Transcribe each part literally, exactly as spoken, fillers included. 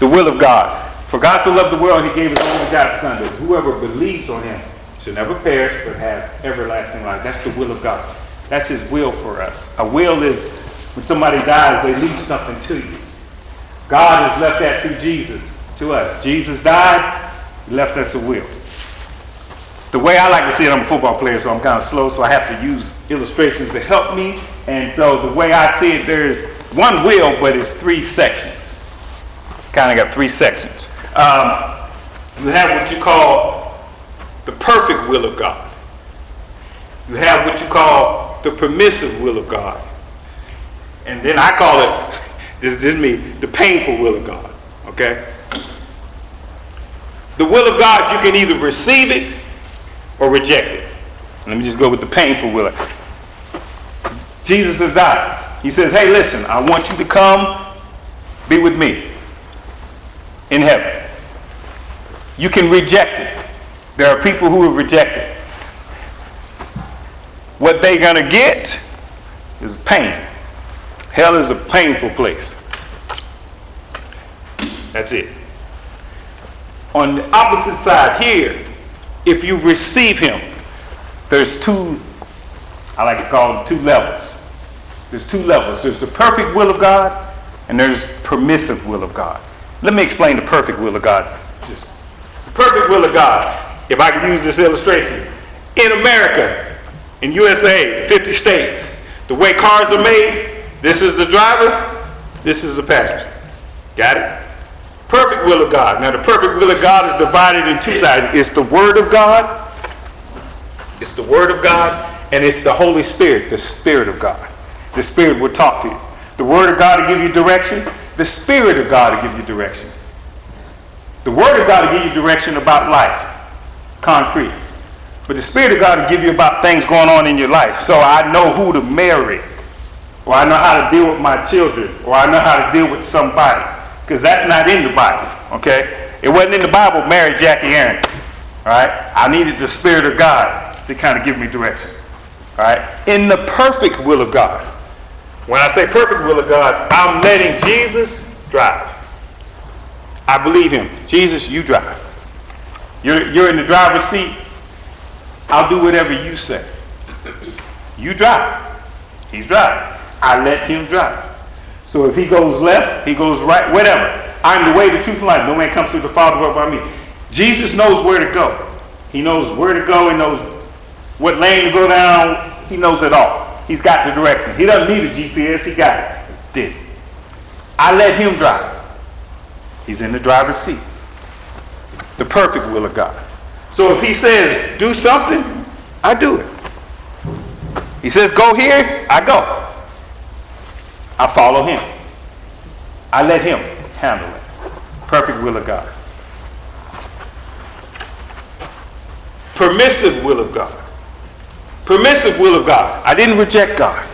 The will of God. For God so loved the world, he gave his only begotten Son, that whoever believes on him should never perish, but have everlasting life. That's the will of God. That's his will for us. A will is when somebody dies, they leave something to you. God has left that through Jesus to us. Jesus died, he left us a will. The way I like to see it, I'm a football player, so I'm kind of slow, so I have to use illustrations to help me. And so the way I see it, there's one will, but it's three sections. Kind of got three sections. Um, you have what you call the perfect will of God. You have what you call the permissive will of God. And then I call it, this, this is me, the painful will of God. Okay? The will of God, you can either receive it or reject it. Let me just go with the painful will. Jesus has died. He says, hey, listen, I want you to come be with me in heaven. You can reject it. There are people who will reject it. What they're going to get is pain. Hell is a painful place. That's it. On the opposite side here, if you receive him, there's two, I like to call them two levels. There's two levels. There's the perfect will of God, and there's permissive will of God. Let me explain the perfect will of God. Just the perfect will of God, if I can use this illustration. In America, in U S A, fifty states, the way cars are made, this is the driver, this is the passenger. Got it? Perfect will of God. Now, the perfect will of God is divided in two sides. It's the Word of God. It's the Word of God, and it's the Holy Spirit, the Spirit of God. The Spirit will talk to you. The Word of God will give you direction. The Spirit of God will give you direction. The Word of God will give you direction about life, concrete. But the Spirit of God will give you about things going on in your life. So I know who to marry, or I know how to deal with my children, or I know how to deal with somebody. Because that's not in the Bible, okay? It wasn't in the Bible, marry Jackie Aaron, all right? I needed the Spirit of God to kind of give me direction, all right? In the perfect will of God, when I say perfect will of God, I'm letting Jesus drive. I believe him. Jesus, you drive. You're, you're in the driver's seat. I'll do whatever you say. You drive. He's driving. I let him drive. So if he goes left, he goes right, whatever. I'm the way, the truth, and life. No man comes to the Father but by me. Jesus knows where to go. He knows where to go. He knows what lane to go down. He knows it all. He's got the direction. He doesn't need a G P S. He got it. Did. I let him drive. He's in the driver's seat. The perfect will of God. So if he says, do something, I do it. He says, go here, I go. I follow him. I let him handle it. Perfect will of God. Permissive will of God. Permissive will of God. I didn't reject God.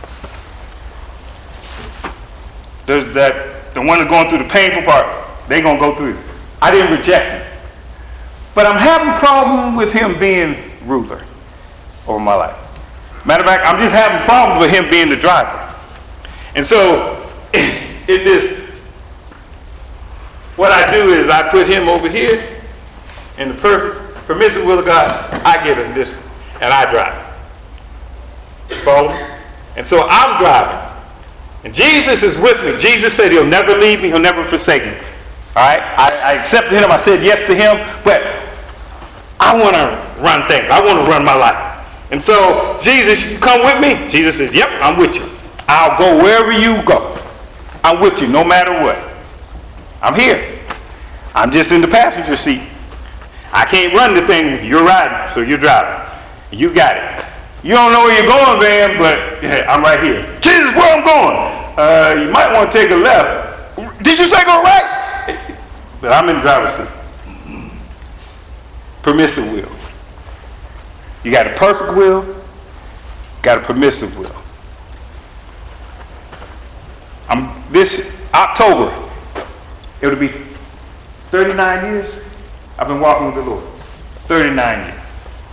There's that, the one that's going through the painful part, they're going to go through it. I didn't reject him. But I'm having a problem with him being ruler over my life. Matter of fact, I'm just having a problem with him being the driver. And so, in this, what I do is I put him over here, in the perfect, permissive will of God, I give him this, and I drive. Follow? And so I'm driving. And Jesus is with me. Jesus said he'll never leave me, he'll never forsake me. All right? I, I accepted him, I said yes to him, but I want to run things. I want to run my life. And so, Jesus, you come with me? Jesus says, yep, I'm with you. I'll go wherever you go. I'm with you no matter what. I'm here. I'm just in the passenger seat. I can't run the thing. You're riding, so you're driving. You got it. You don't know where you're going, man, but yeah, I'm right here. Jesus, where I'm going? Uh, you might want to take a left. Did you say go right? But I'm in the driver's seat. Permissive will. You got a perfect will, got a permissive will. I'm, this October, it'll be thirty-nine years I've been walking with the Lord. thirty-nine years.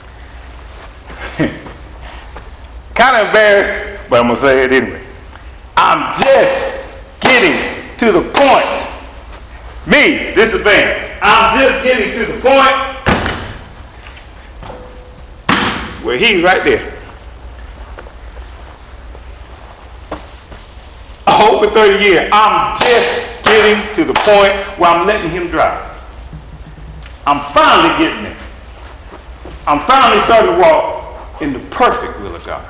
Kind of embarrassed, but I'm going to say it anyway. I'm just getting to the point Me, this is bad. I'm just getting to the point where he's right there. Over thirty years, I'm just getting to the point where I'm letting him drive. I'm finally getting there. I'm finally starting to walk in the perfect will of God.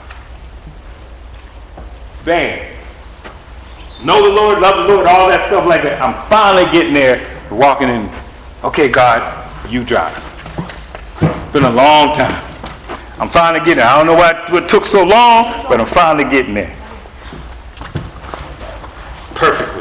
Bam. Know the Lord, love the Lord, all that stuff like that. I'm finally getting there, walking in. Okay, God, you drive. Been a long time. I'm finally getting there. I don't know what, what took so long, but I'm finally getting there. Perfectly.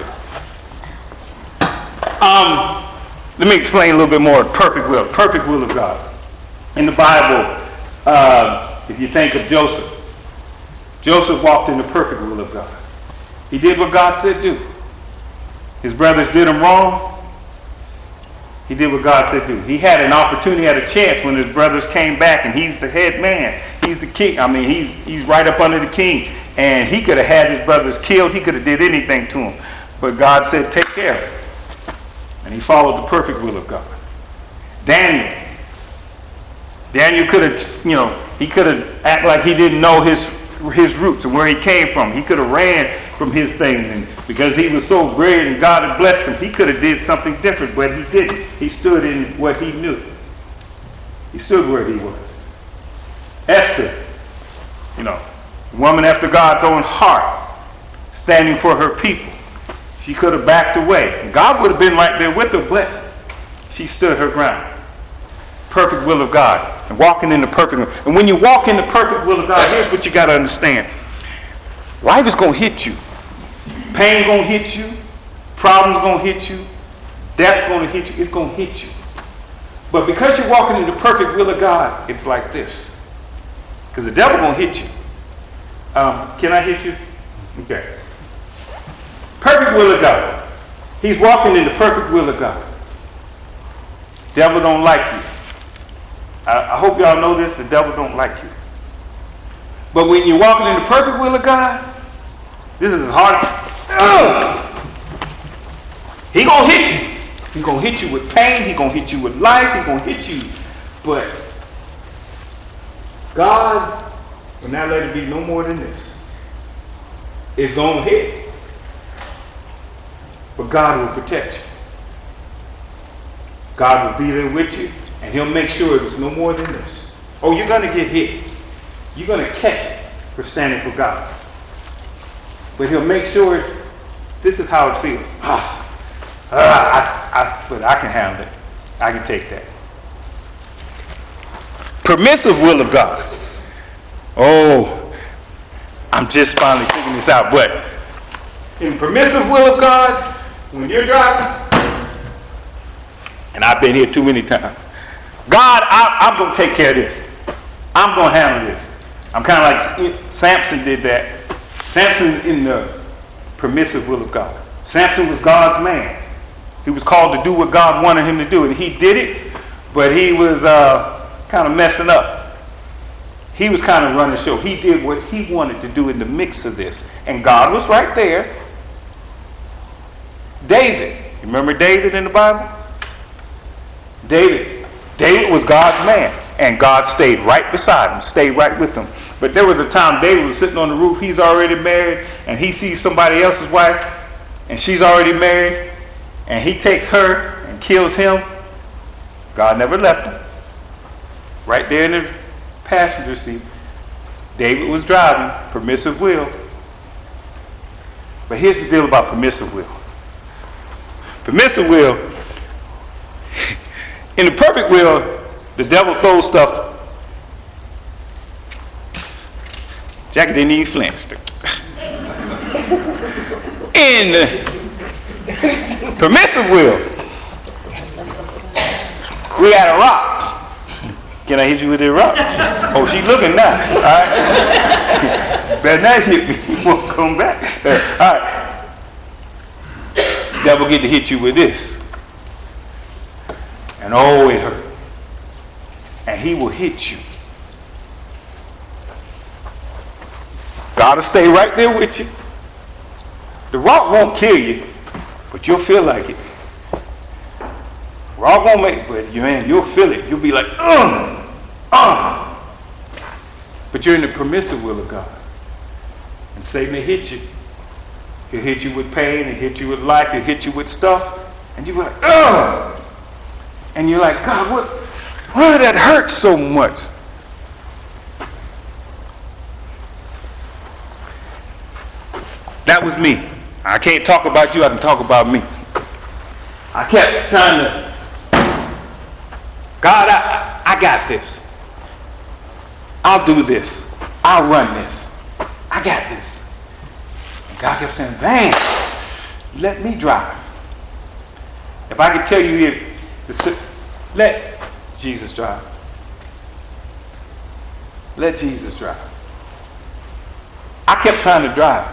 Um, let me explain a little bit more. Perfect will, perfect will of God. In the Bible, uh, if you think of Joseph, Joseph walked in the perfect will of God. He did what God said do. His brothers did him wrong. He did what God said do. He had an opportunity, had a chance when his brothers came back, and he's the head man. He's the king. I mean, he's he's right up under the king. And he could have had his brothers killed. He could have did anything to them. But God said, take care of it. And he followed the perfect will of God. Daniel. Daniel could have, you know, he could have acted like he didn't know his his roots and where he came from. He could have ran from his things. And because he was so great and God had blessed him, he could have did something different, but he didn't. He stood in what he knew. He stood where he was. Esther, you know, woman after God's own heart, standing for her people. She could have backed away. And God would have been right there with her, but she stood her ground. Perfect will of God. And walking in the perfect will. And when you walk in the perfect will of God, here's what you got to understand. Life is going to hit you. Pain going to hit you. Problems going to hit you. Death going to hit you. It's going to hit you. But because you're walking in the perfect will of God, it's like this. Because the devil going to hit you. Um, can I hit you? Okay. Perfect will of God. He's walking in the perfect will of God. Devil don't like you. I, I hope y'all know this. The devil don't like you. But when you're walking in the perfect will of God, this is hard. Ugh. He gonna hit you. He gonna hit you with pain. He gonna hit you with life. He gonna hit you. But God will not let it be no more than this. It's gonna hit. But God will protect you. God will be there with you, and he'll make sure it's no more than this. Oh, you're going to get hit. You're going to catch it for standing for God. But he'll make sure it's, this is how it feels. Ah, ah I, I, but I can handle it. I can take that. Permissive will of God. Oh, I'm just finally figuring this out. But in permissive will of God, when you're driving, and I've been here too many times, God, I, I'm going to take care of this. I'm going to handle this. I'm kind of like Samson did that. Samson in the permissive will of God. Samson was God's man. He was called to do what God wanted him to do, and he did it, but he was uh, kind of messing up. He was kind of running the show. He did what he wanted to do in the mix of this, and God was right there. David, you remember David in the Bible? David, David was God's man, and God stayed right beside him, stayed right with him. But there was a time David was sitting on the roof. He's already married, and he sees somebody else's wife, and she's already married, and he takes her and kills him. God never left him. Right there in the passenger seat, David was driving, permissive will. But here's the deal about permissive will. Permissive will, in the perfect will, the devil throws stuff. Jackie didn't even flinch. In the permissive will, we had a rock. Can I hit you with a rock? Oh, she's looking now. All right. Better not hit me. You won't come back. All right. Devil get to hit you with this. And oh, it hurt. And he will hit you. God will stay right there with you. The rock won't kill you, but you'll feel like it. We're all gonna make it, but you man, you'll feel it. You'll be like, ugh, ugh. But you're in the permissive will of God. And Satan will hit you. He'll hit you with pain, he'll hit you with life, he'll hit you with stuff, and you're like, ugh. And you're like, God, what, why did that hurt so much? That was me. I can't talk about you, I can talk about me. I kept trying to, God, I, I got this. I'll do this. I'll run this. I got this. And God kept saying, Van, let me drive. If I could tell you, if the, let Jesus drive. Let Jesus drive. I kept trying to drive.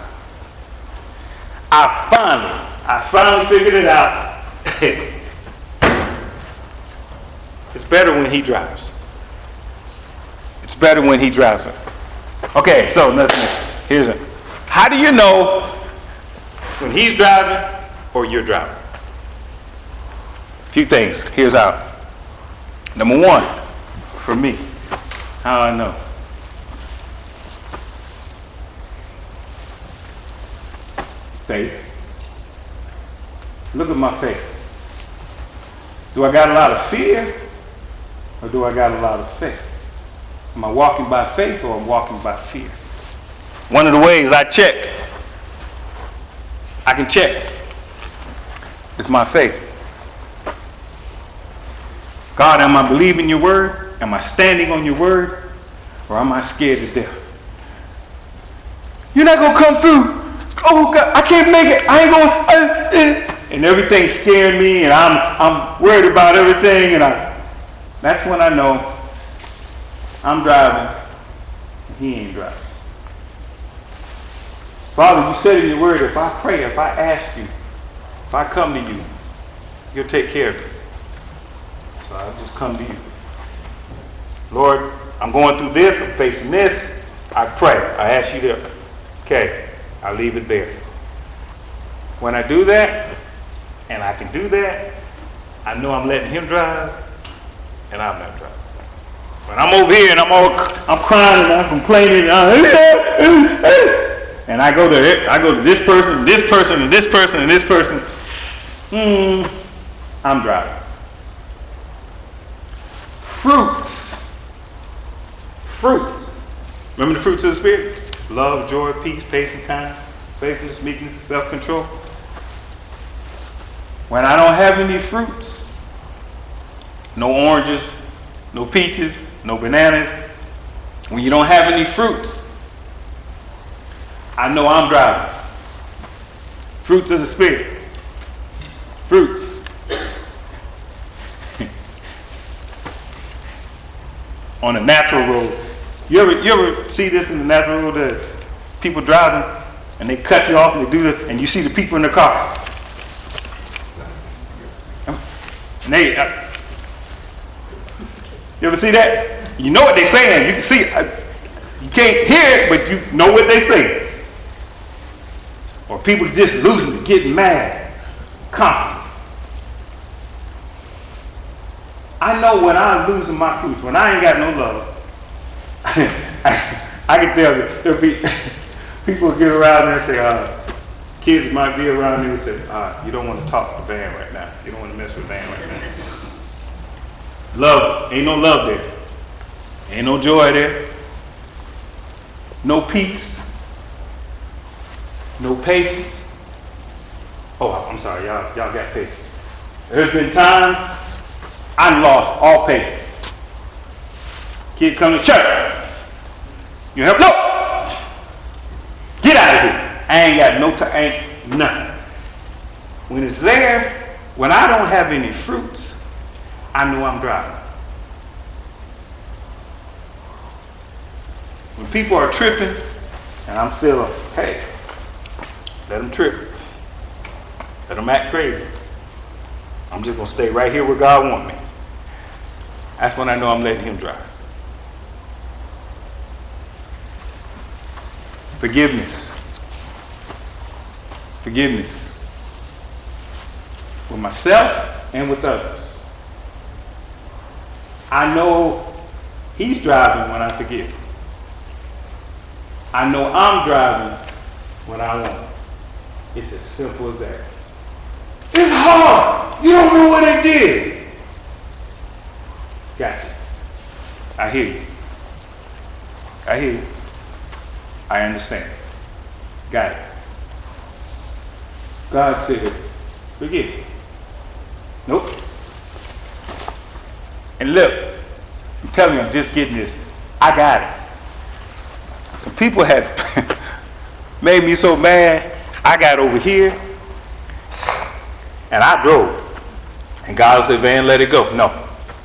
I finally, I finally figured it out. It's better when he drives. It's better when he drives it. Okay, so listen. Here's it. How do you know when he's driving or you're driving? A few things. Here's how. Number one, for me, how I know. Faith. Look at my faith. Do I got a lot of fear or do I got a lot of faith? Am I walking by faith or am I walking by fear? One of the ways I check, I can check, is my faith. God, am I believing your word? Am I standing on your word? Or am I scared to death? You're not going to come through. Oh, God, I can't make it. I ain't going to. Uh, uh. And everything's scaring me, and I'm I'm worried about everything. And I, that's when I know I'm driving, and he ain't driving. Father, you said in your word, if I pray, if I ask you, if I come to you, you'll take care of it. So I'll just come to you. Lord, I'm going through this, I'm facing this. I pray. I ask you to, okay, I'll leave it there. When I do that, and I can do that, I know I'm letting him drive, and I'm not driving. When I'm over here and I'm all, I'm crying and I'm complaining, and I go to I go to this person, this person, and this person, and this person, hmm, I'm driving. Fruits. Fruits. Remember the fruits of the Spirit? Love, joy, peace, patience, kindness, faithfulness, meekness, self-control. When I don't have any fruits, no oranges, no peaches, no bananas, when you don't have any fruits, I know I'm driving. Fruits of the Spirit. Fruits. On a natural road. You ever you ever see this in the natural road that people driving and they cut you off and they do it, and you see the people in the car. And they, uh, you ever see that? You know what they're saying. You can see it. You can't hear it, but you know what they say. Or people just losing it, getting mad constantly. I know when I'm losing my fruits, when I ain't got no love, I, I can tell that there'll be people get around there and say, uh, kids might be around there and say, uh, you don't want to talk to Van right now. You don't want to mess with Van right now. Love, ain't no love there. Ain't no joy there. No peace. No patience. Oh, I'm sorry, y'all, y'all got patience. There's been times I lost all patience. Kid come to church. You help? No! Get out of here. I ain't got no time, ain't nothing. When it's there, when I don't have any fruits, I know I'm driving. When people are tripping, and I'm still like, hey, let them trip. Let them act crazy. I'm just going to stay right here where God wants me. That's when I know I'm letting him drive. Forgiveness. Forgiveness. With myself and with others. I know he's driving when I forgive. I know I'm driving when I won't. It's as simple as that. It's hard. You don't know what they did. Gotcha. I hear you. I hear you. I understand. Got it. God said, forgive. Nope. And look, I'm telling you, I'm just getting this. I got it. Some people had made me so mad, I got over here, and I drove. And God said, Van, let it go. No.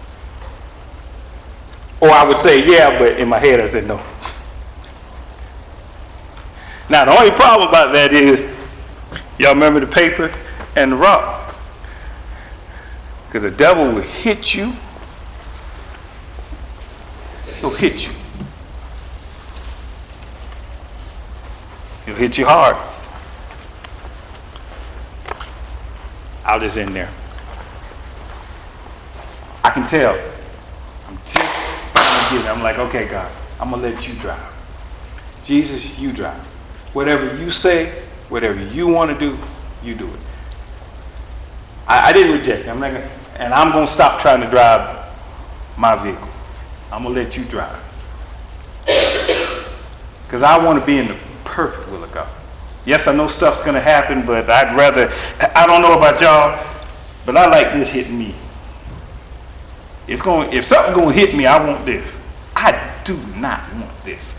Or I would say, yeah, but in my head I said no. Now, the only problem about that is, y'all remember the paper and the rock? Because the devil will hit you. He'll hit you. He'll hit you hard. I was just in there. I can tell. I'm just trying to get it. I'm like, okay, God, I'm going to let you drive. Jesus, you drive. Whatever you say, whatever you want to do, you do it. I, I didn't reject it. I'm not gonna, and I'm going to stop trying to drive my vehicle. I'm going to let you drive. Because I want to be in the perfect will of God. Yes, I know stuff's going to happen, but I'd rather, I don't know about y'all, but I like this hitting me. It's going, if something's going to hit me, I want this. I do not want this.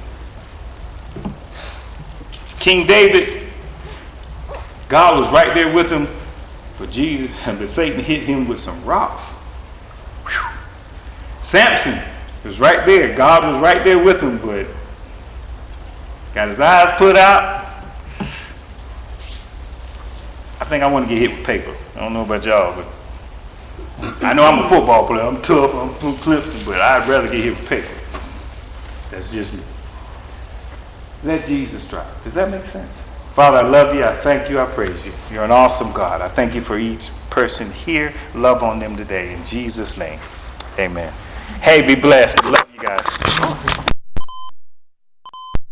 King David, God was right there with him, but Jesus, but Satan hit him with some rocks. Whew. Samson was right there. God was right there with him, but got his eyes put out. I think I want to get hit with paper. I don't know about y'all, but I know I'm a football player. I'm tough. I'm from Clemson, but I'd rather get hit with paper. That's just me. Let Jesus drive. Does that make sense? Father, I love you. I thank you. I praise you. You're an awesome God. I thank you for each person here. Love on them today. In Jesus' name, amen. Hey, be blessed. Love you guys.